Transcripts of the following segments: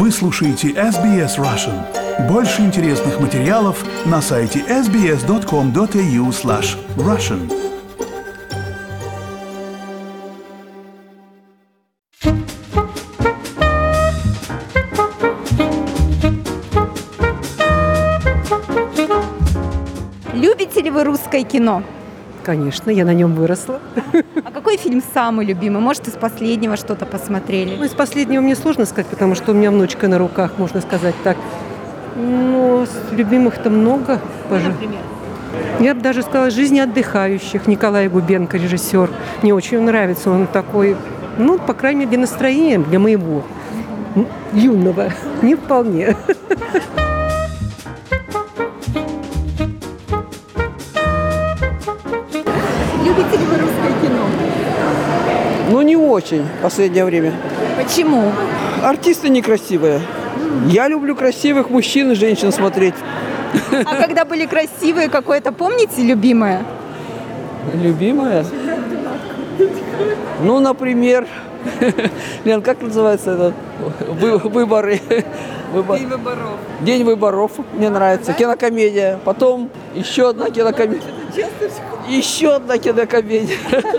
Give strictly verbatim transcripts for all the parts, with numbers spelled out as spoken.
Вы слушаете эс би эс Russian. Больше интересных материалов на сайте эс би эс точка ком точка эй ю слэш Russian. Любите ли вы русское кино? Конечно, я на нем выросла. А какой фильм самый любимый? Может, из последнего что-то посмотрели? Ну, из последнего мне сложно сказать, потому что у меня внучка на руках, можно сказать так. Но любимых-то много. Пожалуй. Например? Я бы даже сказала «Жизнь отдыхающих». Николай Губенко, режиссер. Мне очень нравится. Он такой, ну, по крайней мере, для настроения, для моего юного, не вполне. Любите ли вы русское кино? Ну, не очень в последнее время. Почему? Артисты некрасивые. Я люблю красивых мужчин и женщин смотреть. А когда были красивые, какое-то помните любимое? Любимая? Ну, например, Лен, как называется этот? Вы- Выборы. Выбор- День выборов. День выборов. Мне нравится. Кинокомедия. Потом еще одна кинокомедия. Еще одна кинокомедия.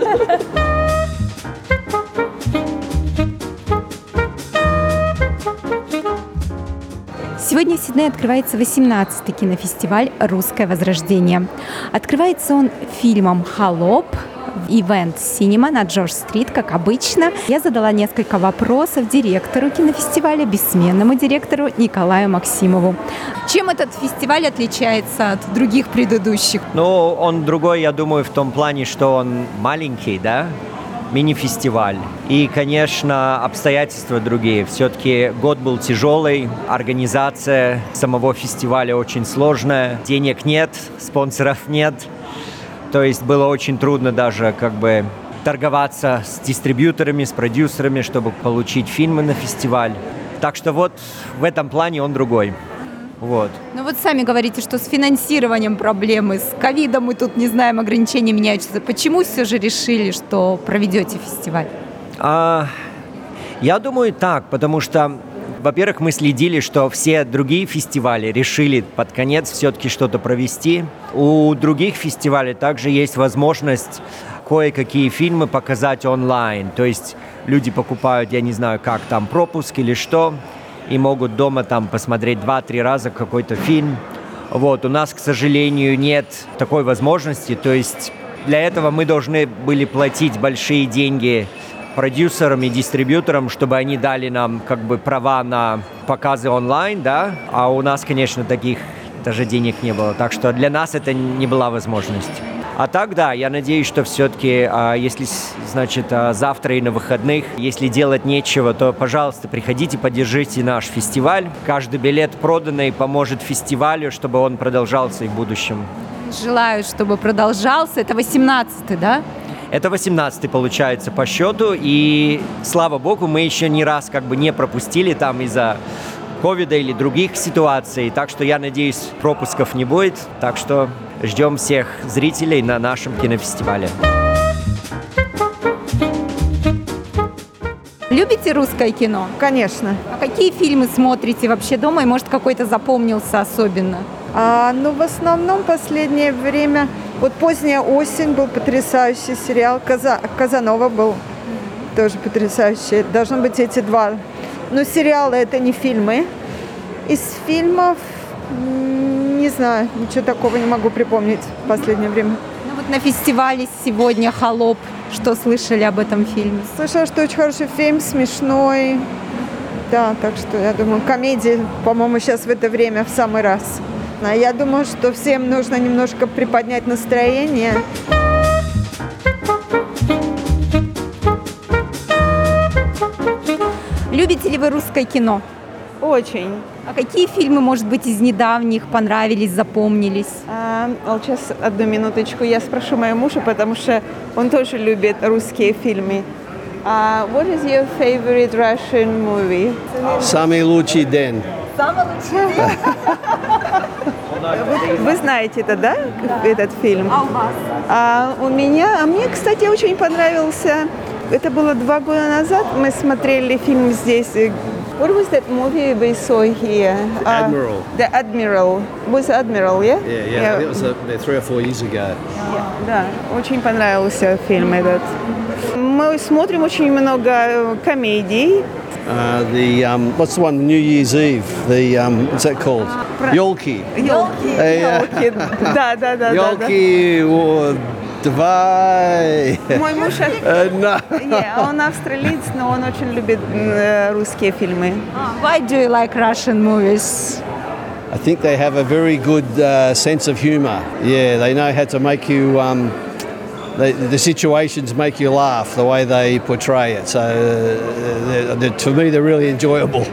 Сегодня в Сиднее открывается восемнадцатый кинофестиваль «Русское возрождение». Открывается он фильмом «Холоп», Event Cinema на Джордж-стрит, как обычно. Я задала несколько вопросов директору кинофестиваля, бессменному директору Николаю Максимову. Чем этот фестиваль отличается от других предыдущих? Ну, он другой, я думаю, в том плане, что он маленький, да, мини-фестиваль. И, конечно, обстоятельства другие. Все-таки год был тяжелый, организация самого фестиваля очень сложная, денег нет, спонсоров нет. То есть было очень трудно даже как бы торговаться с дистрибьюторами, с продюсерами, чтобы получить фильмы на фестиваль. Так что вот в этом плане он другой. Вот. Ну вот сами говорите, что с финансированием проблемы, с ковидом мы тут не знаем, ограничения меняются. Почему все же решили, что проведете фестиваль? А, я думаю так, потому что, во-первых, мы следили, что все другие фестивали решили под конец все-таки что-то провести. У других фестивалей также есть возможность кое-какие фильмы показать онлайн. То есть люди покупают, я не знаю, как там, пропуск или что, и могут дома там посмотреть два-три раза какой-то фильм. Вот. У нас, к сожалению, нет такой возможности. То есть для этого мы должны были платить большие деньги продюсерам и дистрибьюторам, чтобы они дали нам как бы права на показы онлайн, да, а у нас, конечно, таких даже денег не было, так что для нас это не была возможность. А так, да, я надеюсь, что все-таки, если, значит, завтра и на выходных, если делать нечего, то, пожалуйста, приходите, поддержите наш фестиваль. Каждый билет проданный поможет фестивалю, чтобы он продолжался и в будущем. Желаю, чтобы продолжался. Это восемнадцатый, да? Это восемнадцатый получается по счету, и слава богу, мы еще ни раз как бы не пропустили там из-за ковида или других ситуаций, так что я надеюсь, пропусков не будет, так что ждем всех зрителей на нашем кинофестивале. Любите русское кино? Конечно. А какие фильмы смотрите вообще дома и, может, какой-то запомнился особенно? А, ну, в основном последнее время, вот «Поздняя осень» был потрясающий сериал, Каза... «Казанова» был тоже потрясающий. Должны быть эти два. Но сериалы — это не фильмы. Из фильмов, не знаю, ничего такого не могу припомнить в последнее время. Ну вот на фестивале сегодня «Холоп». Что слышали об этом фильме? Слышала, что очень хороший фильм, смешной. Да, так что я думаю, комедии, по-моему, сейчас в это время в самый раз. Я думаю, что всем нужно немножко приподнять настроение. Любите ли вы русское кино? Очень. А какие фильмы, может быть, из недавних понравились, запомнились? А, вот сейчас одну минуточку, я спрошу моего мужа, потому что он тоже любит русские фильмы. Uh, what is your favorite Russian movie? Самый лучший день. Самый лучший день? Вы, вы знаете это, да, да, этот фильм? А у вас? А у меня, а мне, кстати, очень понравился. Это было два года назад. Мы смотрели фильм здесь What was that movie we saw here? Uh, Admiral. The Admiral. Was Admiral, yeah? Yeah, yeah. I think it was uh, three or four years ago. Да, очень понравился фильм этот. Мы смотрим очень много комедий. Uh, the um, what's the one? New Year's Eve. The um, what's that called? Yolki. Елки. Елки. Да, да, да, да. Yolki or Давай. Мой муж, Uh, no. yeah, он австралиец, но он очень любит э, русские фильмы. Why do you like Russian movies? I think they have a very good uh, sense of humour. Yeah, they know how to make you. Um, they, the situations make you laugh the way they portray it. So, uh, they're, they're, to me, they're really enjoyable.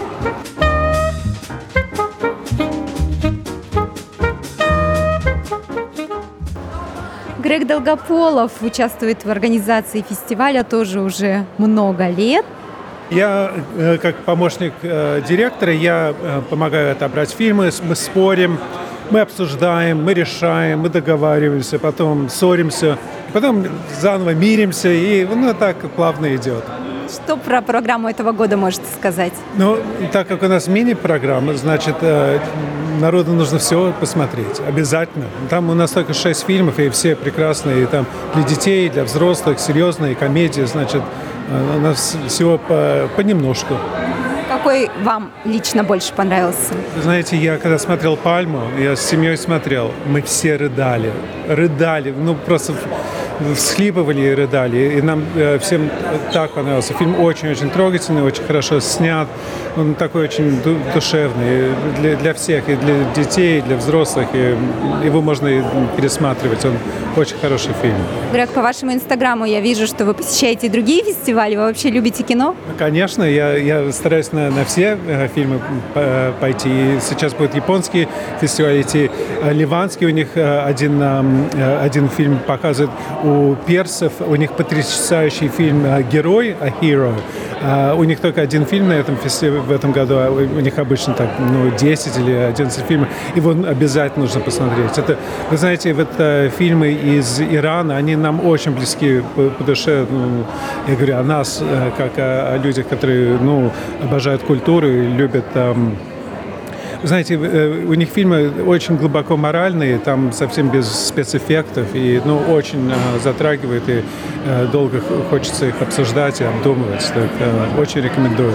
Грег Долгополов участвует в организации фестиваля тоже уже много лет. Я, э, как помощник э, директора, я э, помогаю отобрать фильмы, с- мы спорим, мы обсуждаем, мы решаем, мы договариваемся, потом ссоримся, потом заново миримся, и ну, так плавно идет. Что про программу этого года можете сказать? Но так как у нас мини-программа, значит, э, народу нужно все посмотреть, обязательно. Там у нас только шесть фильмов, и все прекрасные, и там для детей, для взрослых, серьезные комедии, значит, э, у нас всего по, понемножку. Какой вам лично больше понравился? Вы знаете, я когда смотрел «Пальму», я с семьей смотрел, мы все рыдали, рыдали, ну просто всхлипывали и рыдали. И нам э, всем так понравился. Фильм очень-очень трогательный, очень хорошо снят. Он такой очень ду- душевный для, для всех, и для детей, и для взрослых. И его можно и пересматривать. Он очень хороший фильм. Грег, по вашему инстаграму я вижу, что вы посещаете и другие фестивали. Вы вообще любите кино? Конечно, я, я стараюсь на, на все э, фильмы э, пойти. И сейчас будет японский фестиваль идти, э, ливанский. У них э, один, э, один фильм показывает у персов. У них потрясающий фильм э, «Герой», «A Hero». Uh, у них только один фильм на этом фестивале в этом году, а у них обычно так, ну, десять или одиннадцать фильмов. Его обязательно нужно посмотреть. Это, вы знаете, вот uh, фильмы из Ирана, они нам очень близки по, по душе. Ну, я говорю о нас, uh, как о, о людях, которые, ну, обожают культуру и любят. Um, Вы знаете, у них фильмы очень глубоко моральные, там совсем без спецэффектов, и ну, очень э, затрагивает, и э, долго хочется их обсуждать и обдумывать. Так, э, очень рекомендую.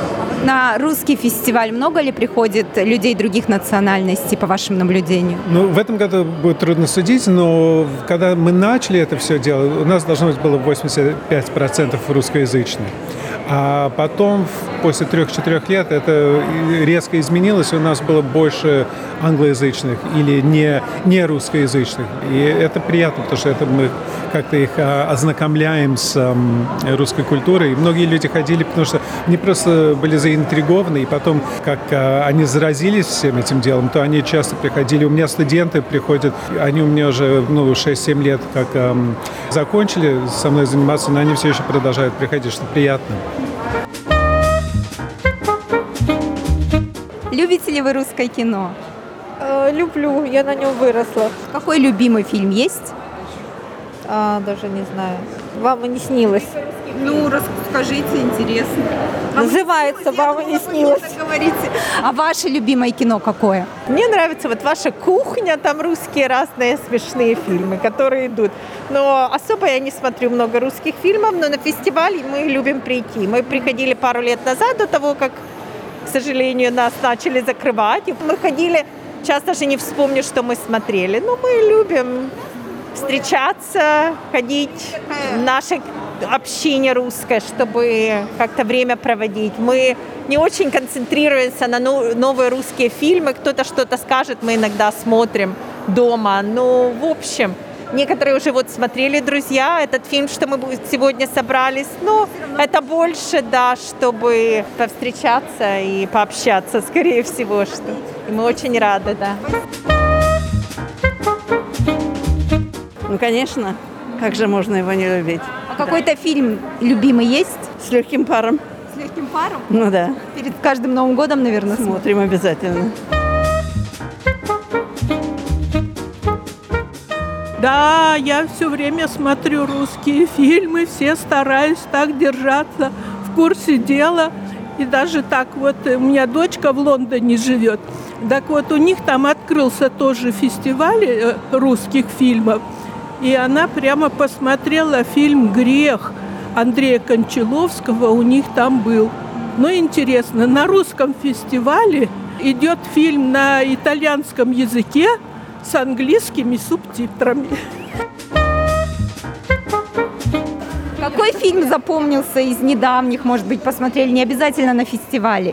На русский фестиваль много ли приходит людей других национальностей, по вашему наблюдению? Ну, в этом году будет трудно судить, но когда мы начали это все делать, у нас должно быть было восемьдесят пять процентов русскоязычных. А потом, после трех-четырех лет, это резко изменилось, и у нас было больше англоязычных или не, не русскоязычных. И это приятно, потому что это мы как-то их ознакомляем с русской культурой. И многие люди ходили, потому что они просто были заинтригованы, и потом, как они заразились всем этим делом, то они часто приходили. У меня студенты приходят, они у меня уже ну, шесть-семь лет как эм, закончили со мной заниматься, но они все еще продолжают приходить, что приятно. Любите ли вы русское кино? Э, люблю, я на нем выросла. Какой любимый фильм есть? А, даже не знаю. Вам и не снилось. Ну, расскажите, интересно. Называется «Вам и не снилось». Говорите. А ваше любимое кино какое? Мне нравится вот ваша кухня, там русские разные смешные фильмы, которые идут. Но особо я не смотрю много русских фильмов, но на фестиваль мы любим прийти. Мы приходили пару лет назад, до того, как, к сожалению, нас начали закрывать. Мы ходили, сейчас даже не вспомню, что мы смотрели, но мы любим встречаться, ходить в наше общение русское, чтобы как-то время проводить. Мы не очень концентрируемся на новые русские фильмы. Кто-то что-то скажет, мы иногда смотрим дома. Но, в общем, некоторые уже вот смотрели «Друзья», этот фильм, что мы сегодня собрались. Но это больше, да, чтобы повстречаться и пообщаться, скорее всего. Что. И мы очень рады, да. Ну, конечно. Как же можно его не любить? А какой-то фильм любимый есть? С легким паром. С легким паром? Ну да. Перед каждым Новым годом, наверное, смотрим обязательно. Да, я все время смотрю русские фильмы, все стараюсь так держаться в курсе дела. И даже так вот, у меня дочка в Лондоне живет. Так вот, у них там открылся тоже фестиваль русских фильмов. И она прямо посмотрела фильм «Грех» Андрея Кончаловского, у них там был. Но интересно, на русском фестивале идет фильм на итальянском языке с английскими субтитрами. Какой фильм запомнился из недавних, может быть, посмотрели не обязательно на фестивале?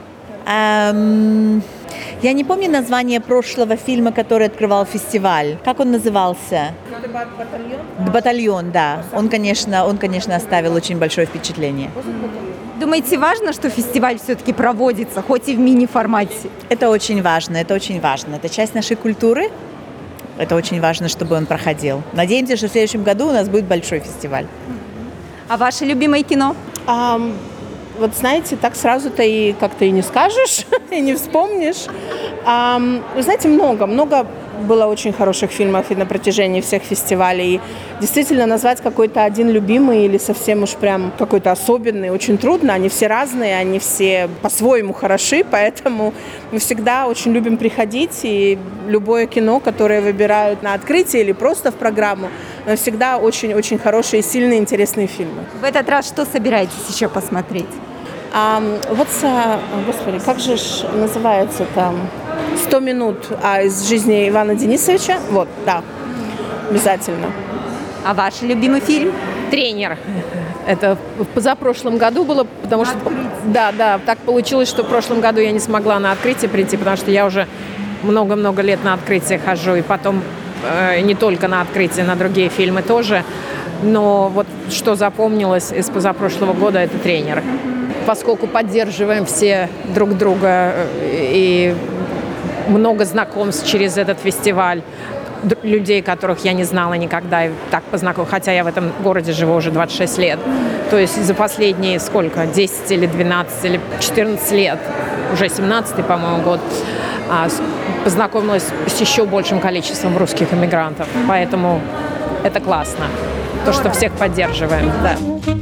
Эм, я не помню название прошлого фильма, который открывал фестиваль. Как он назывался? «Батальон». «Батальон», да. Он, конечно, он, конечно, оставил очень большое впечатление. Думаете, важно, что фестиваль все-таки проводится, хоть и в мини-формате? Это очень важно, это очень важно. Это часть нашей культуры. Это очень важно, чтобы он проходил. Надеемся, что в следующем году у нас будет большой фестиваль. А ваше любимое кино? Um, вот знаете, так сразу-то и как-то и не скажешь, и не вспомнишь. Um, вы знаете, много, много было очень хороших фильмов и на протяжении всех фестивалей. И действительно назвать какой-то один любимый или совсем уж прям какой-то особенный очень трудно. Они все разные, они все по-своему хороши, поэтому мы всегда очень любим приходить, и любое кино, которое выбирают на открытие или просто в программу, но всегда очень-очень хорошие, сильные, интересные фильмы. В этот раз что собираетесь еще посмотреть? А, вот, господи, как же ж называется там «Сто минут а, из жизни Ивана Денисовича». Вот, да, обязательно. А ваш любимый фильм? «Тренер». Это в позапрошлом году было, потому что... Да, да, так получилось, что в прошлом году я не смогла на открытие прийти, потому что я уже много-много лет на открытие хожу, и потом э, не только на открытие, на другие фильмы тоже. Но вот что запомнилось из позапрошлого года, это «Тренер». Поскольку поддерживаем все друг друга и много знакомств через этот фестиваль, людей, которых я не знала никогда, и так познакомилась, хотя я в этом городе живу уже двадцать шесть лет. То есть за последние сколько, десять или двенадцать или четырнадцать лет, уже семнадцатый, по-моему, год, познакомилась с еще большим количеством русских иммигрантов. Поэтому это классно, то, что всех поддерживаем. Да.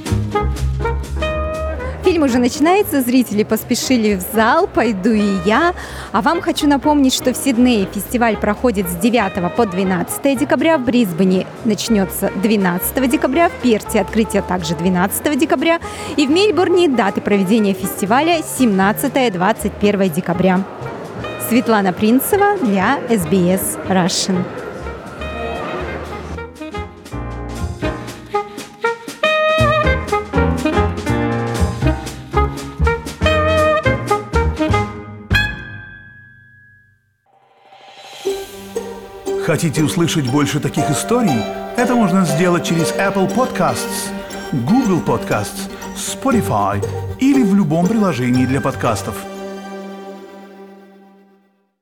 Фильм уже начинается, зрители поспешили в зал, пойду и я. А вам хочу напомнить, что в Сиднее фестиваль проходит с девятого по двенадцатое декабря, в Брисбене начнется двенадцатого декабря, в Перте открытие также двенадцатого декабря, и в Мельбурне даты проведения фестиваля семнадцатое - двадцать первое декабря. Светлана Принцева для эс би эс Russian. Хотите услышать больше таких историй? Это можно сделать через Apple Podcasts, Google Podcasts, Spotify или в любом приложении для подкастов.